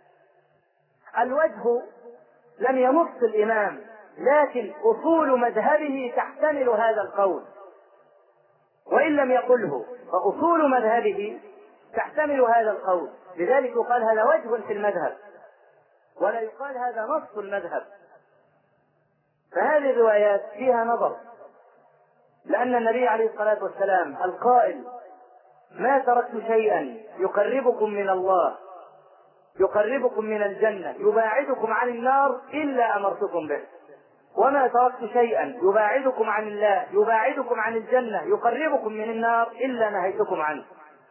الوجه لم ينص الامام، لكن اصول مذهبه تحتمل هذا القول، وان لم يقله فاصول مذهبه تحتمل هذا القول، لذلك يقال هذا وجه في المذهب ولا يقال هذا نص المذهب. فهذه الروايات فيها نظر، لأن النبي عليه الصلاة والسلام القائل: ما تركت شيئا يقربكم من الله يقربكم من الجنة يباعدكم عن النار إلا أمرتكم به، وما تركت شيئا يباعدكم عن الله يباعدكم عن الجنة يقربكم من النار إلا نهيتكم عنه.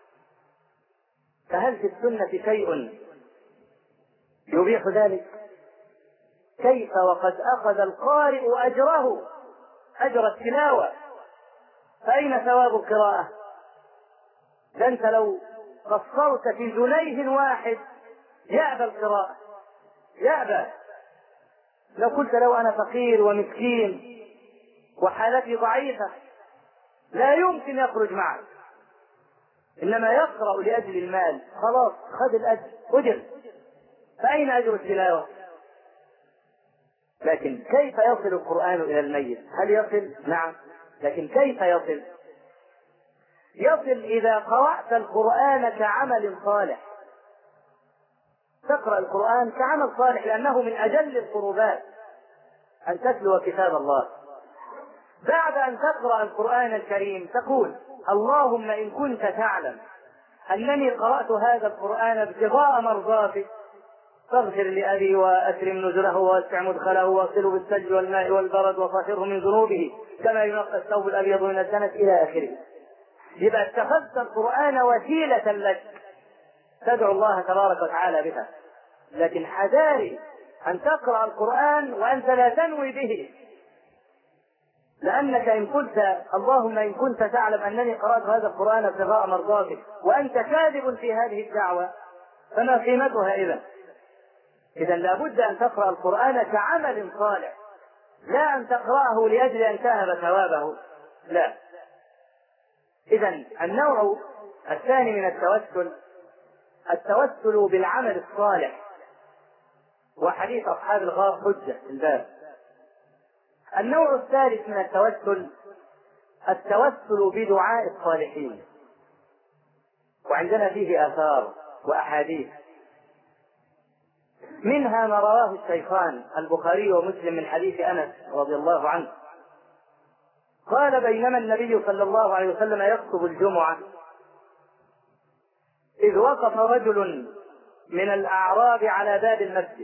فهل في السنة شيء يبيح ذلك؟ كيف وقد أخذ القارئ أجره أجر التلاوة، فأين ثواب القراءة؟ ده أنت لو قصرت في جنيه واحد يأبى القراءة، يأبى. لو قلت له أنا فقير ومسكين وحالتي ضعيفة لا يمكن يخرج معك، إنما يقرأ لأجل المال، خلاص خذ الأجر أجر، فأين أجر التلاوة؟ لكن كيف يصل القرآن إلى الميت؟ هل يصل؟ نعم، لكن كيف يصل؟ يصل إذا قرأت القرآن كعمل صالح. تقرأ القرآن كعمل صالح، لأنه من أجل القربات أن تتلو كتاب الله. بعد أن تقرأ القرآن الكريم تقول: اللهم إن كنت تعلم أنني قرأت هذا القرآن ابتغاء مرضاتك فاغفر لأبي وأكرم نزله ووسع مدخله واغسله بالثلج والماء والبرد وطهره من ذنوبه كما ينقى الثوب الأبيض من الدنس إلى آخره. يبقى اتخذت القرآن وسيلة لك تدعو الله تبارك وتعالى بها، لكن حذاري أن تقرأ القرآن وأنت لا تنوي به، لأنك إن قلت اللهم إن كنت تعلم أنني قرأت هذا القرآن ابتغاء مرضاتك وأنت كاذب في هذه الدعوة فما قيمتها إذن؟ إذن لابد أن تقرأ القرآن كعمل صالح، لا أن تقرأه لأجل أن تهب ثوابه، لا. إذن النوع الثاني من التوسل التوسل بالعمل الصالح، وحديث أصحاب الغار حجة في الباب. النوع الثالث من التوسل التوسل بدعاء الصالحين، وعندنا فيه آثار وأحاديث، منها ما رواه الشيخان البخاري ومسلم من حديث أنس رضي الله عنه قال: بينما النبي صلى الله عليه وسلم يخطب الجمعة إذ وقف رجل من الأعراب على باب المسجد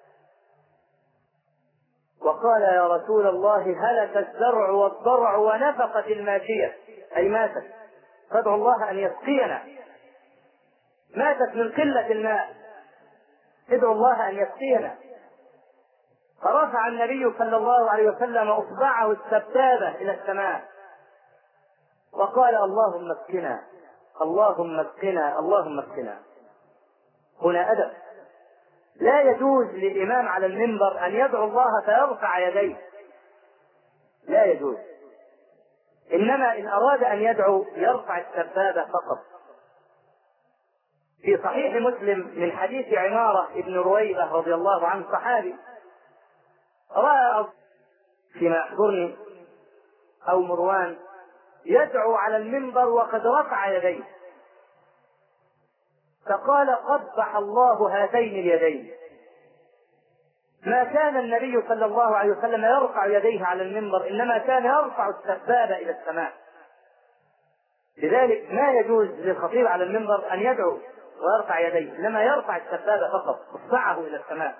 وقال: يا رسول الله هلك الزرع والضرع ونفقت الماشية، أي ماتت، فادعوا الله أن يسقينا، ماتت من قلة الماء، ادعوا الله أن يسقينا. فرفع النبي صلى الله عليه وسلم أصبعه السبابة إلى السماء وقال: اللهم اسقنا اللهم اسقنا اللهم اسقنا. هنا أدب، لا يجوز للإمام على المنبر أن يدعو الله فيرفع يديه، لا يجوز، إنما إن أراد أن يدعو يرفع السبابة فقط. في صحيح مسلم من حديث عمارة بن رويبة رضي الله عنه صحابي رأى فيما يحضرني أو مروان يدعو على المنبر وقد رفع يديه، فقال: قبح الله هاتين اليدين. ما كان النبي صلى الله عليه وسلم يرفع يديه على المنبر، إنما كان يرفع السبابة إلى السماء. لذلك ما يجوز للخطيب على المنبر أن يدعو ويرفع يديه، إنما يرفع السبابة فقط، اصبعه إلى السماء.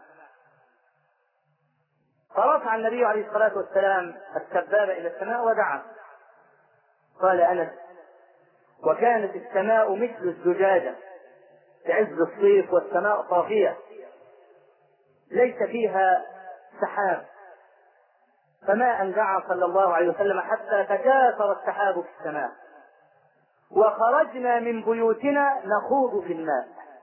فرفع النبي عليه الصلاة والسلام السبابة إلى السماء ودعا. قال أنس: وكانت السماء مثل الزجاجة في عز الصيف والسماء طافية ليس فيها سحاب، فما أن دعا صلى الله عليه وسلم حتى تكاثر السحاب في السماء، وخرجنا من بيوتنا نخوض في الماء،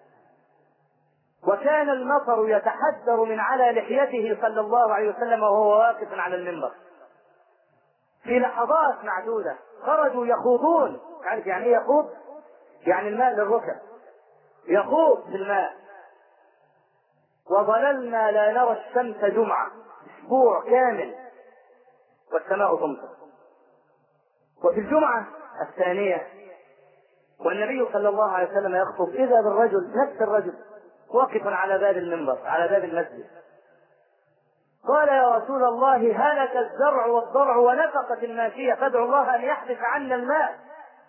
وكان المطر يتحدر من على لحيته صلى الله عليه وسلم وهو واقف على المنبر. في لحظات معدودة خرجوا يخوضون. عارف يعني ايه يخوض؟ يعني الماء للركب، يخوض في الماء. وظللنا لا نرى الشمس جمعة، اسبوع كامل والسماء تمطر. وفي الجمعة الثانية والنبي صلى الله عليه وسلم يخطب، إذا بالرجل نفس الرجل واقف على باب المنبر على باب المسجد. قال يا رسول الله هلك الزرع والضرع ونفقت الماشية، فادعوا الله أن يحدث عنا الماء.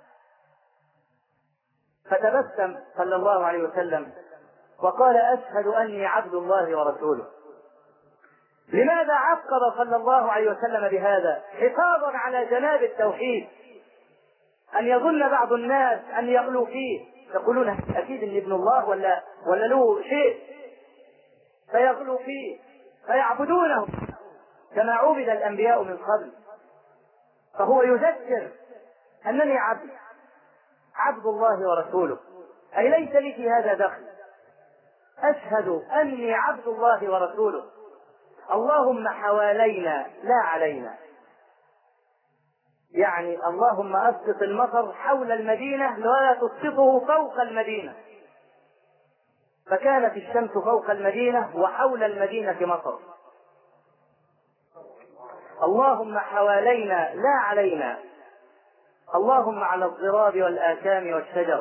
فتبسم صلى الله عليه وسلم وقال أشهد أني عبد الله ورسوله. لماذا عقب صلى الله عليه وسلم بهذا؟ حفاظا على جناب التوحيد. أن يظن بعض الناس أن يغلوا فيه، يقولون أكيد أن ابن الله ولا ولا له شيء، فيغلوا فيه فيعبدونه كما عبد الأنبياء من قبل. فهو يذكر أنني عبد عبد الله ورسوله، أي ليس لي في هذا دخل. أشهد أني عبد الله ورسوله، اللهم حوالينا لا علينا. يعني اللهم أسقط المطر حول المدينة ولا تسقطه فوق المدينة. فكانت الشمس فوق المدينة وحول المدينة مطر. اللهم حوالينا لا علينا، اللهم على الضراب والآكام والشجر.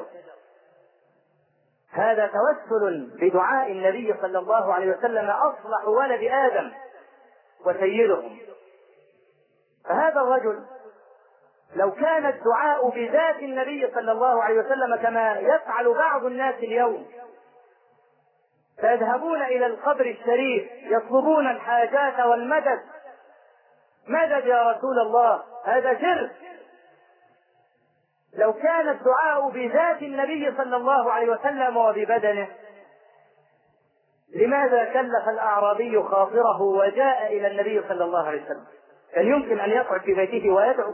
هذا توسل بدعاء النبي صلى الله عليه وسلم أصلح ولد آدم وسيدهم. فهذا الرجل لو كان الدعاء بذات النبي صلى الله عليه وسلم كما يفعل بعض الناس اليوم، فيذهبون إلى القبر الشريف يطلبون الحاجات والمدد، مدد يا رسول الله، هذا شرك. لو كان الدعاء بذات النبي صلى الله عليه وسلم وببدنه، لماذا كلف الأعرابي خاطره وجاء إلى النبي صلى الله عليه وسلم؟ كان يمكن أن يقعد في بيته ويدعو،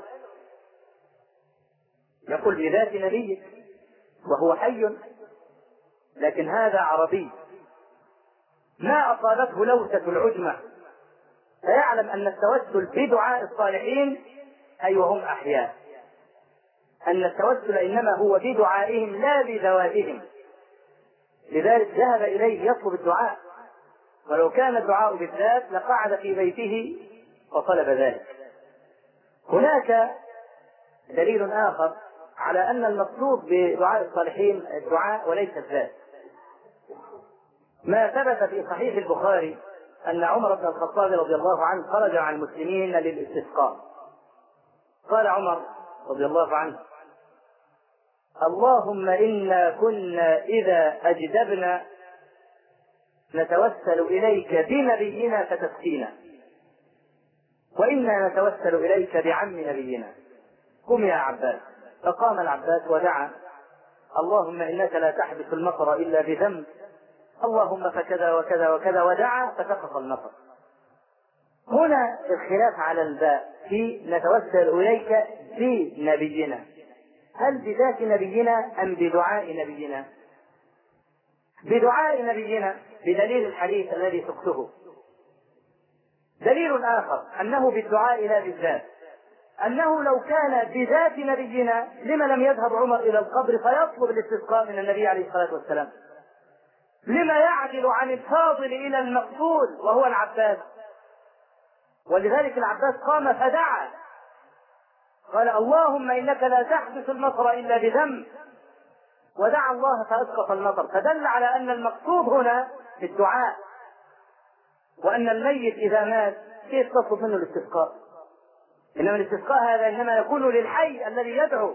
يقول بذات نبيك وهو حي. لكن هذا عربي ما أصابته لوثة العجمة، فيعلم أن التوسل بدعاء الصالحين أي وهم أحياء، أن التوسل إنما هو بدعائهم لا بذواتهم. لذلك ذهب إليه يطلب الدعاء، ولو كان الدعاء بالذات لقعد في بيته وطلب ذلك. هناك دليل آخر على أن المقصود بدعاء الصالحين الدعاء وليس الذات. ما ثبت في صحيح البخاري أن عمر بن الخطاب رضي الله عنه خرج عن المسلمين للاستسقاء. قال عمر رضي الله عنه: اللهم إنا كنا إذا أجدبنا نتوسل إليك بنبينا فتسقينا، وإنا نتوسل إليك بعم نبينا، قم يا عباس. فقام العباس ودعا: اللهم إنك لا تحبس المطر إلا بذنب، اللهم فكذا وكذا وكذا، ودعا فسقط المطر. هنا الخلاف على الباء في نتوسل إليك بنبينا، هل بذات نبينا أم بدعاء نبينا؟ بدعاء نبينا بدليل الحديث الذي سقته. دليل آخر أنه بالدعاء لا بالذات، أنه لو كان بذات نبينا لما لم يذهب عمر إلى القبر فيطلب الاستسقاء من النبي عليه الصلاة والسلام؟ لما يعدل عن الفاضل إلى المقبول وهو العباس؟ ولذلك العباس قام فدعا، قال: اللهم إنك لا تحدث المطر إلا بذنب، ودعا الله فأسقط المطر. فدل على أن المقصود هنا في الدعاء، وأن الميت إذا مات كيف تطلب منه الاستسقاء؟ إنما الاستسقاء هذا إنما يكون للحي الذي يدعو.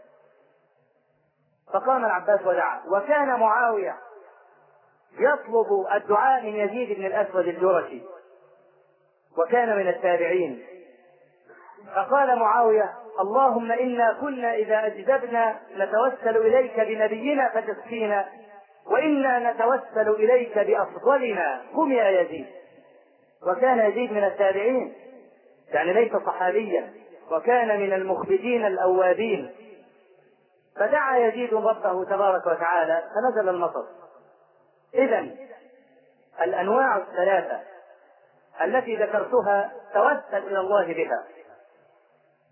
فقام العباس ودعا. وكان معاوية يطلب الدعاء من يزيد بن الأسود الجرشي، وكان من التابعين. فقال معاوية: اللهم إنا كنا إذا أجدبنا نتوسل إليك بنبينا فتسقينا، وإنا نتوسل إليك بأفضلنا، قم يا يزيد. وكان يزيد من التابعين، يعني ليس صحابيا، وكان من المخبتين الأوابين. فدعا يزيد ربه تبارك وتعالى فنزل المطر. إذن الأنواع الثلاثة التي ذكرتها توسل إلى الله بها.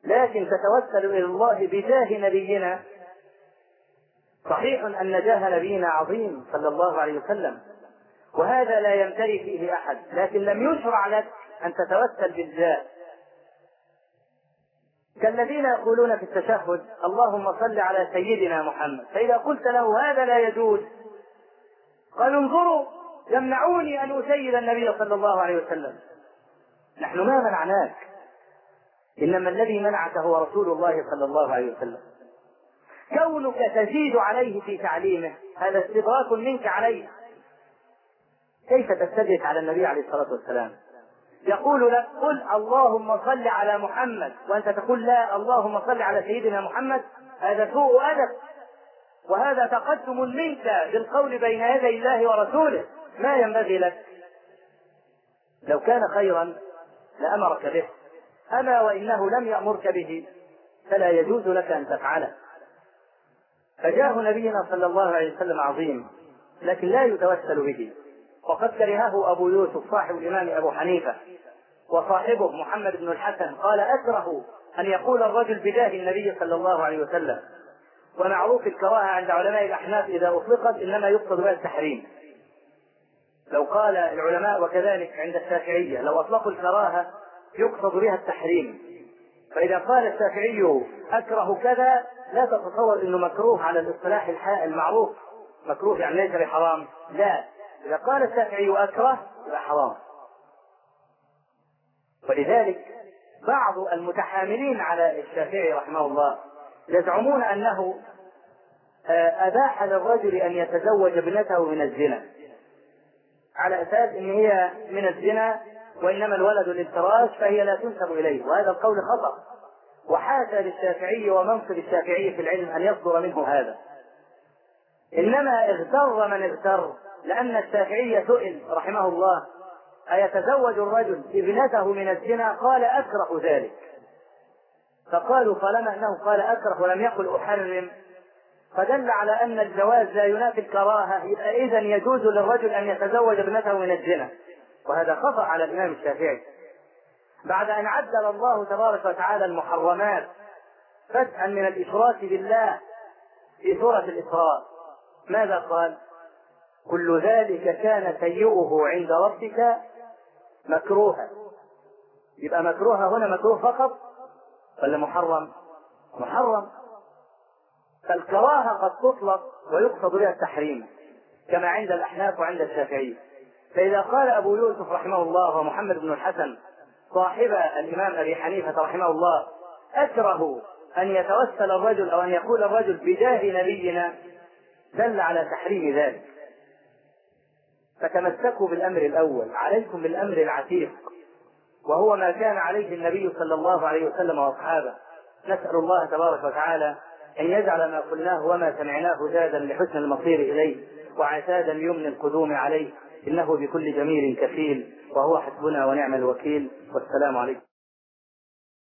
لكن تتوسل إلى الله بجاه نبينا. صحيح أن جاه نبينا عظيم صلى الله عليه وسلم، وهذا لا يمتري فيه أحد، لكن لم يشرع لك أن تتوسل بالجاه. كالذين يقولون في التشهد اللهم صل على سيدنا محمد، فإذا قلت له هذا لا يجوز قال انظروا يمنعوني أن أسيد النبي صلى الله عليه وسلم. نحن ما منعناك، إنما الذي منعك هو رسول الله صلى الله عليه وسلم. كونك تزيد عليه في تعليمه هذا استدراك منك عليه. كيف تستدرك على النبي عليه الصلاة والسلام؟ يقول لك قل اللهم صل على محمد وأنت تقول لا اللهم صل على سيدنا محمد، هذا سوء أدب، وهذا تقدم منك بالقول بين يدي الله ورسوله، ما ينبغي لك. لو كان خيرا لأمرك به، أما وإنه لم يأمرك به فلا يجوز لك أن تفعله. فجاه نبينا صلى الله عليه وسلم عظيم، لكن لا يتوسل به، وقد كرهه أبو يوسف صاحب الإمام أبو حنيفة وصاحبه محمد بن الحسن، قال أكره أن يقول الرجل بجاه النبي صلى الله عليه وسلم. ومعروف الكراهة عند علماء الأحناف إذا أطلقت إنما يقصد بها التحريم. لو قال العلماء وكذلك عند الشافعية لو أطلقوا الكراهة يقصد بها التحريم. فإذا قال الشافعي أكره كذا لا تتصور أنه مكروه على الاصطلاح المعروف، مكروه يعني ليس بحرام، لا، إذا قال الشافعي أكره يبقى حرام. ولذلك بعض المتحاملين على الشافعي رحمه الله يزعمون أنه أباح للرجل أن يتزوج ابنته من الزنا على أساس أن هي من الزنا وإنما الولد للفراش فهي لا تنسب إليه، وهذا القول خطأ، وحاشا للشافعي ومنصب الشافعي في العلم أن يصدر منه هذا. إنما اغتر من اغتر، لأن الشافعي سئل رحمه الله أيتزوج الرجل ابنته من الزنا؟ قال أكره ذلك. فقالوا طالما أنه قال أكره ولم يقل أحرم فدل على أن الجواز لا ينافي الكراهة، يبقى إذن يجوز للرجل أن يتزوج ابنته من الزنا، وهذا خطأ على الإمام الشافعي. بعد أن عدل الله تبارك وتعالى المحرمات فتحا من الإشراك بالله في سورة الإسراء ماذا قال؟ كل ذلك كان سيئه عند ربك مكروها. يبقى مكروها هنا مكروه فقط ولا محرم؟ محرم. فالكراهة قد تطلق ويقصد بها التحريم كما عند الأحناف وعند الشافعي. فإذا قال أبو يوسف رحمه الله ومحمد بن الحسن صاحب الإمام أبي حنيفة رحمه الله أكره أن يتوسل الرجل أو أن يقول الرجل بجاه نبينا، دل على تحريم ذلك. فتمسكوا بالأمر الأول، عليكم بالأمر العتيق، وهو ما كان عليه النبي صلى الله عليه وسلم وأصحابه. نسأل الله تبارك وتعالى أن يجعل ما قلناه وما سمعناه زادا لحسن المصير إليه وعتادا ليمن القدوم عليه، إنه بكل جميل كفيل، وهو حسبنا ونعم الوكيل. والسلام عليكم.